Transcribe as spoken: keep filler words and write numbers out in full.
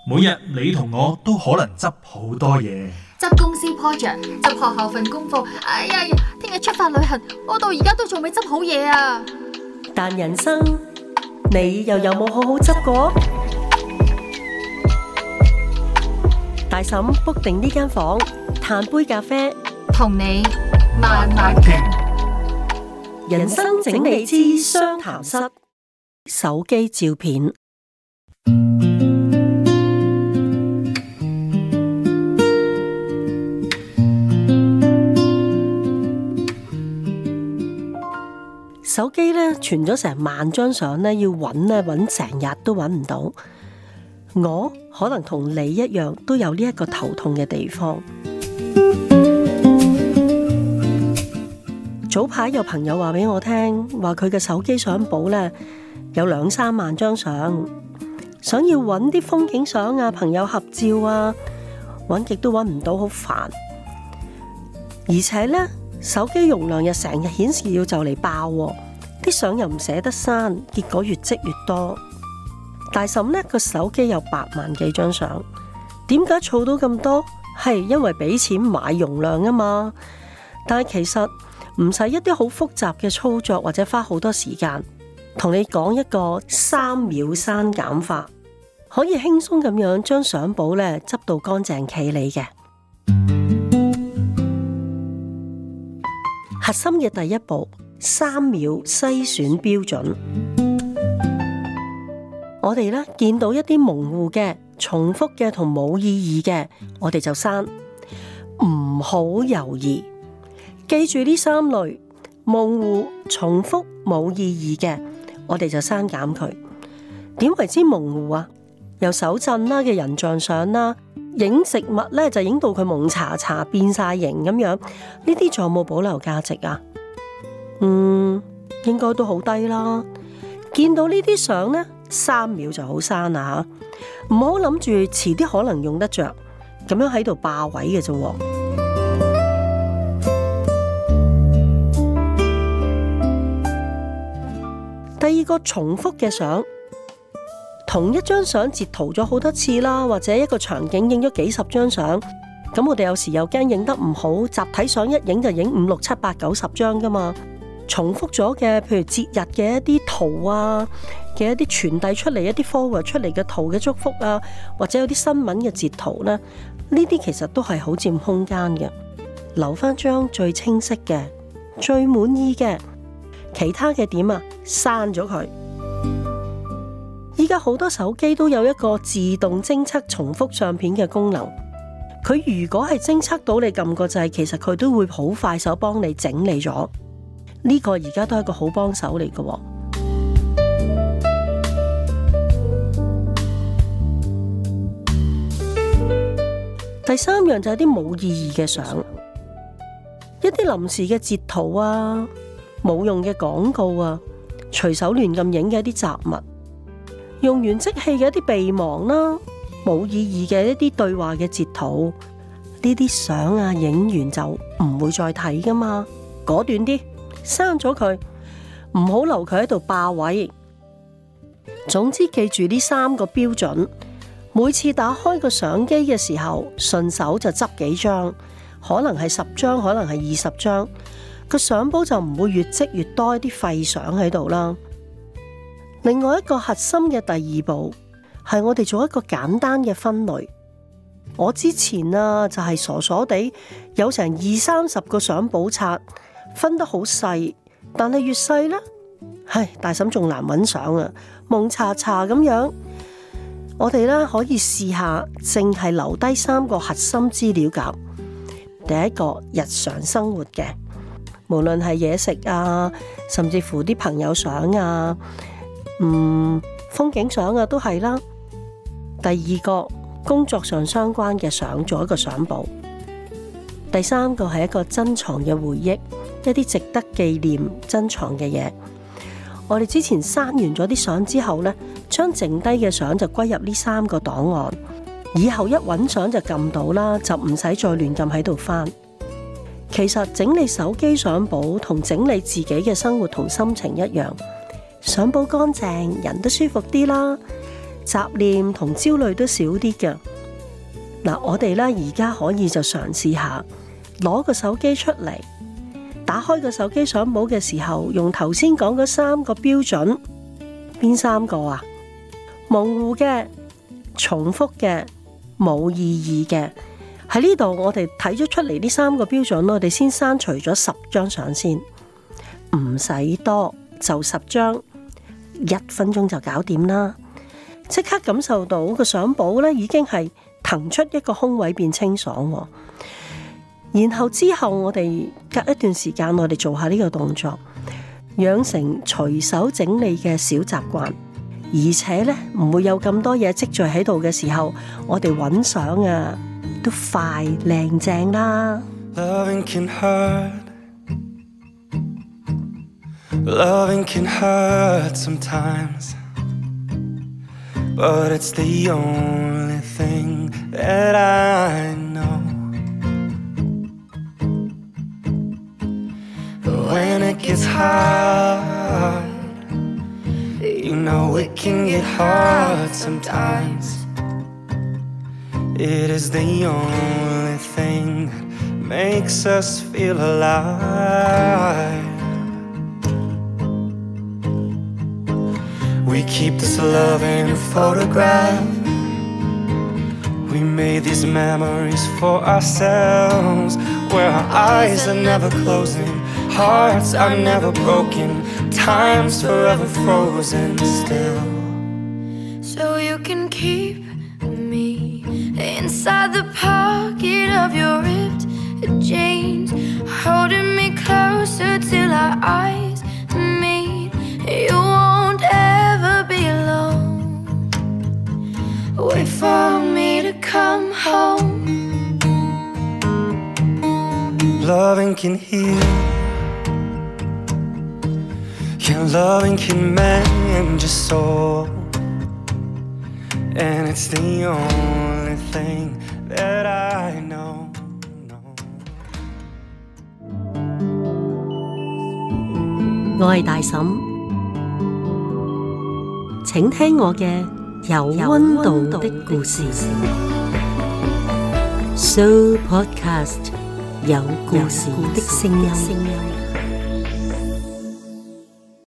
每日你同我都可能執好多嘢， 執公司 project， 執學校份功課。哎呀，聽日出發旅行，我到而家都仲未執好嘢啊！ 但人生，你又有冇好好執過？大嬸 book 定呢間房，嘆杯咖啡， 同你慢慢傾。 人生整理之相談室，手機照片。手機咧存咗成萬張相咧，要揾咧揾成日都揾唔到。我可能同你一樣，都有呢一個頭痛嘅地方。早排有朋友話俾我聽，話佢嘅手機相簿咧有兩三萬張相，想要揾啲風景相啊、朋友合照啊，揾極都揾唔到，好煩。而且咧手機容量又成日顯示要就嚟爆喎。啲相又唔捨得刪，結果越積越多。大嬸呢個手機有八萬幾張相，點解儲到咁多？係因為俾錢買容量啊嘛。但係其實唔使一啲好複雜嘅操作，或者花好多時間。同你講一個三秒刪減法，可以輕鬆咁樣將相簿呢執到乾淨企理嘅。核心嘅第一步。三秒篩選標準，我哋咧見到一啲模糊嘅、重複嘅同冇意義嘅，我哋就刪。唔好猶豫，記住呢三類：模糊、重複、冇意義嘅，我哋就刪減佢。點為之模糊啊？由手震啦嘅人像相啦，影植物咧就影到佢蒙查查變晒形咁樣，呢啲仲有冇保留價值啊？嗯，應該都好低啦。見到呢啲相呢，三秒就好刪啦吓，唔好諗住遲啲可能用得着，咁樣喺度霸位嘅啫。第二個重複嘅相，同一張相截圖咗好多次啦，或者一個場景影咗幾十張相，咁我哋有時又驚影得唔好，集體相一影就影五六七八九十張噶嘛。重複咗嘅，譬如節日嘅一啲圖啊，嘅一啲傳遞出嚟一啲 forward 出嚟嘅圖嘅祝福啊，或者有啲新聞嘅截圖咧，呢啲其實都係好佔空間嘅。留翻張最清晰嘅、最滿意嘅，其他嘅點啊，刪咗佢。依家好多手機都有一個自動偵測重複相片嘅功能，佢如果係偵測到你撳個掣，其實佢都會好快手幫你整理咗。呢個而家都係一個好幫手嚟嘅。第三樣就係啲冇意義嘅相，一啲臨時嘅截圖啊，冇用嘅廣告啊，隨手亂咁影嘅一啲雜物，用完即棄嘅一啲備忘啦，冇意義嘅一啲對話嘅截圖，呢啲相啊影完就唔會再睇噶嘛，果斷啲。刪咗佢，唔好留佢喺度霸位。總之記住呢三個標準，每次打開個相機嘅時候，順手就執幾張，可能係十張，可能係二十張，個相簿就唔會越積越多一啲廢相喺度啦。另外一個核心嘅第二步係我哋做一個簡單嘅分類。我之前啊就係傻傻地有成二三十個相簿冊。分得好細，但係越細呢，唉，大嬸仲難揾相啊，蒙查查咁樣。我哋呢可以試下，淨係留低三個核心資料夾。第一個日常生活嘅，無論係嘢食啊，甚至乎啲朋友相啊，嗯，風景相啊都係啦。第二個工作上相關嘅相，做一個相簿。第三個係一個珍藏嘅回憶。一啲值得紀念、珍藏嘅嘢，我哋之前刪完咗啲相之後呢，將剩低嘅相就歸入呢三個檔案，以後一揾相就撳到啦，就唔使再亂咁喺度翻。其實整理手機相簿同整理自己嘅生活同心情一樣，相簿乾淨，人都舒服啲啦。 雜念同焦慮都少啲嘅。嗱，我哋咧而家可以就嘗試下攞個手機出嚟，打開個手機相簿嘅時候，用頭先講嗰三個標準，邊三個啊？模糊嘅、重複嘅、冇意義嘅。喺呢度我哋睇咗出嚟呢三個標準，我哋先刪除咗十張相先，唔使多，就十張，一分鐘就搞掂啦。即刻感受到個相簿咧已經係騰出一個空位變清爽，然後之後我哋隔一段時間，我哋做下呢個動作，養成隨手整理嘅小習慣，而且咧唔會有咁多嘢積聚喺度嘅時候，我哋揾相啊都快靚正啦。 Loving can hurt, loving can hurt sometimes, but it's the only thing that I know. But when it gets hard, you know it can get hard sometimes. It is the only thing that makes us feel alive. We keep this love in a photograph. We made these memories for ourselves, where our eyes are never closing, hearts are never broken, time's forever frozen still. So you can keep me inside the pocket of your ripped jeans, holding me closer till our eyes meet. You won't ever be alone. Wait for me to come home. Loving can heal, yeah, loving can mend your soul, and it's the only thing that I know, know. 我係大嬸，請聽我嘅有溫度的故事。So Podcast 有故事的聲音。